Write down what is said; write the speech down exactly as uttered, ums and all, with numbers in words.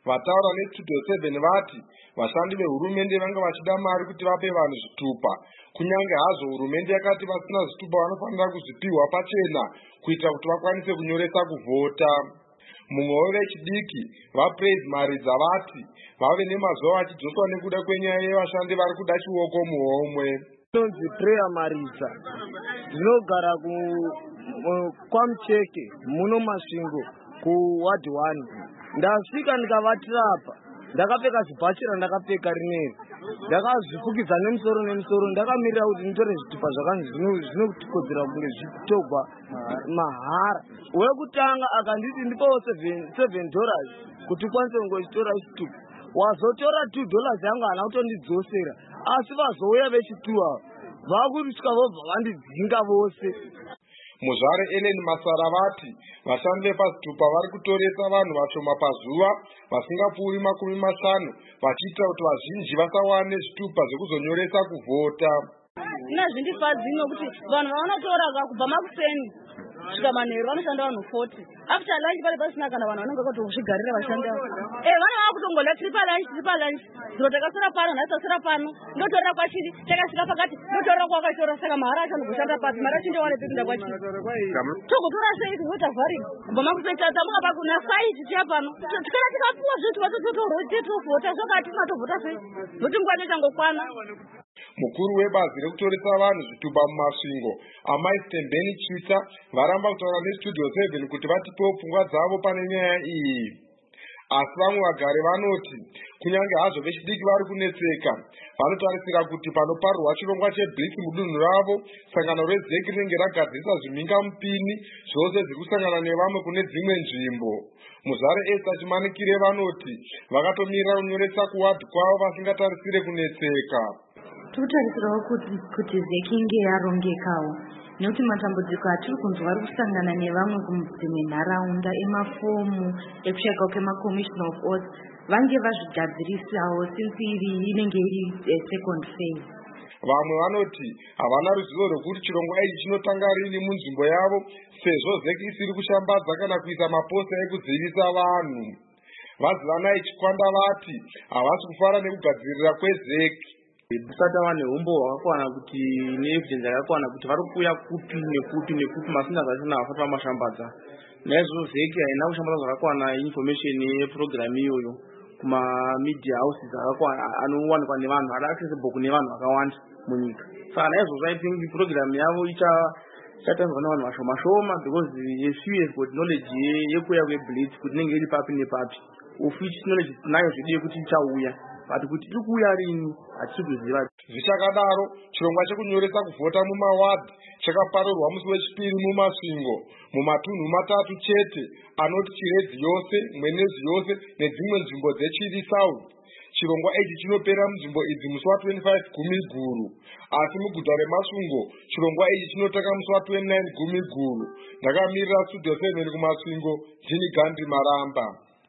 Vataura nestudio seven vati vashandi vehurumende vanga vachida mari kuti vape vanhu zvitupa, kunyange hazvo hurumende yakati vasina zvitupa vanofanira kuzvipihwa pachena kuitira kuti vakwanise kunyoresa kuvhota. Mumwe vechidiki vaPraise Maridza vati vave nemazuva vachidzoswa nekuda kwenyaya yevashandi vari kuda chioko muhomwe. Nonzi Prayer Maridza, ndinogara kwaMucheke muno Masvingo kuwadi one. Ndasvika ndikavatira apa, ndakapfeka zibhachira ndakapfeka rineri, ndakazvifukidza nemusoro nemusoro, ndakamirira kuti nditore zvitupa zvakanzi zvinotikodzera kunge zvitogwa mahara. Wekutanga akanditi ndipawo seven dollars kuti ukwanise kungochitora chitupa. Wazotora two dollars yangu hana kutondidzosera, asi vazouya vechituwa vakuriswa vobva vandidzinga vose. Muzvare Ellen Masara vati vashandi vepazvitupa vari kutoresa vanhu vashoma pazuva vasingapfuuri makumi mashanu vachiita kuti vazhinji vasawane zvitupa zvekuzonyoresa kuvhota. Nazvindifadzi nokuti vanhu vanotora kubva makuseni kusvika manheru vanoshanda vanhu forty. After lunch pari pasina kana vanhu vanenge vakatozvigarira vashandi avo. Eh vana vakutongola tiri palunch tiri palunch. Zviro takasora pano nhasi tasora pano. Ndotorera kwachiri takasvika pakati ndotorera kwakatora saka mahara acho anogoshanda pasi mari acho ndowane pekuenda kwachiri. Togotora sei kuvhota vhariri kubva makuseni tamuka pakuna site tiya pano. Tikana tikapuwa zvetu vatototorwa tetovhota zvakati matovhota sei. Zoti nguva changokwana. Mukuru webazi rekutoresa vanhu zvitupa mumasvingo Amai Stembeni Chita varamba kutaura nestudio seven kuti vatipewo pfungwa dzavo pane nyaya iyi. Asi vamwe vagari vanoti kunyange hazvo vechidiki vari kunetseka, vanotarisira kuti panoparurwa chirongwa cheBRICS mudunhu ravo, sangano reZEC rinenge ragadzirisa zvimhinga mupini zvose zvekusangana nevamwe kune dzimwe nzvimbo. Muzvare Esther Chimanikire vanoti vakatomirira kunyoresa kuwadi kwavo vasingatarisire kunetseka. Tutarisirawo kuti kuti ZEC inge yarongekawo nekuti matambudziko atiri kunzwa ari kusangana nevamwe kudzimwe nharaunda emafomu ekushayika kwemaCommission of Oaths vange vazvigadzirisawo since iri inenge iri second phase. Vamwe vanoti havana ruzivo rwekuti chirongwa ichi chinotanga rini munzvimbo yavo sezvo ZEC isiri kushambadza kana kuisa maposta ekudzivisa vanhu. Vazivanai Chikwanda vati havasi kufara nekugadzirira kweZEC. Kusata vane humbo hwakakwana kuti neevidence yakakwana kuti vari kuuya kupi nekupi nekupi masina zvachona vafati vamashambadza. Naizvozvo ZEC haina kushambadza zvakakwana information yeprogramu iyoyo kuma media houses akakwana anowanikwa nevanhu ari accessible kune vanhu vakawanda munyika. Saka naizvozvo I think program yavo ichatanzwa nevanhu vashoma shoma because few has got knowledge yekuuya kweBLITZ kuti inenge iri papi nepapi. Of which knowledge nayo zvidiye kuti ichauya. Ati kuti tiri kuuya rini hatisi kuziva. Zvichakadaro chirongwa chekunyoresa kuvhota mumawadhi chakaparurwa musi wechipiri mumasvingo mumatunhu matatu chete anoti Chiredzi yose, Mwenezi yose nedzimwe nzvimbo dzeChiri South. Chirongwa ichi chinopera munzvimbo idzi musi wa25 gumi guru, asi muguta reMasvingo chirongwa ichi chinotanga musi wa29 gumi guru. Ndakamirira studio seven kumasvingo, Jini Gandhi Maramba.